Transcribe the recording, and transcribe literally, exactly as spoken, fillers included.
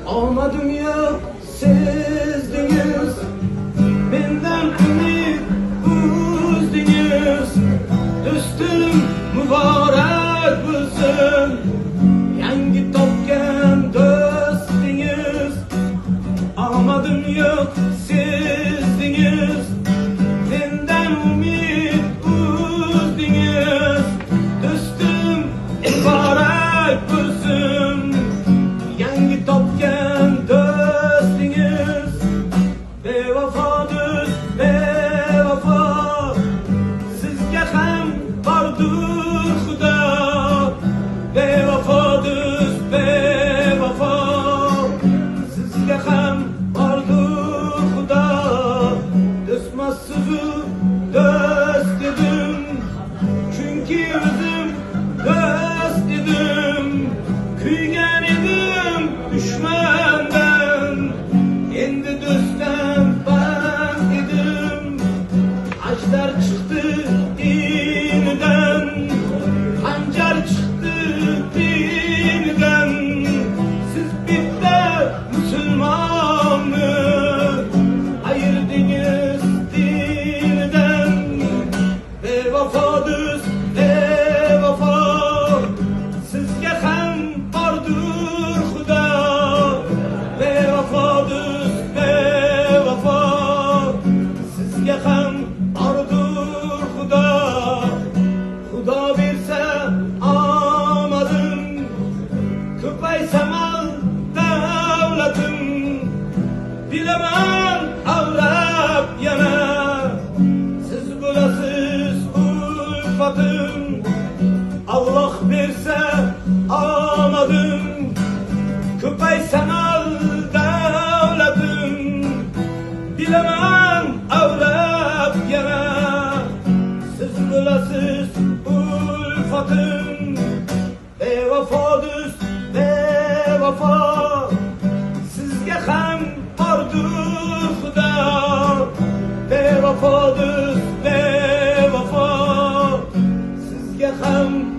Olmadım ya sizdiniz, benden ümit uzdiniz. Düsturum mübarek bo'lsin, yangi topgan do'stingiz. Omadim yo'q sizdiniz, benden ümit uzdiniz. Düsturum mübarek bo'lsin, yangi topgan do'stingiz. Bevafodir bevafo, sizga ham bordir Xudo. Bevafodir bevafo, sizga ham bordir Xudo. Do'stmassizu do'st dedim, chunki o'zim do'st edim. Kuygan edim dushmandan, endi do'stdan band edim. Ajdar chiqdi dinidan, xanjar chiqdi dinidan. Siz bitta musulmonni ayırdınız dinidan. Bevafodir bevafo, sizga ham bordir Xudo. Bevafodir bevafo, sizga ham bordir Xudo. Xudo bersa omadim, ko'paysa mal davlatim. Bilaman avrab yana, siz bo'lasiz ulfatim. Allah bersa omadim, ko'paysa mal davlatim. Bilaman avrab yana, siz bo'lasiz ulfatim. Bevafodir bevafo, sizga ham bordir Xudo. Bevafodir bevafo, sizga ham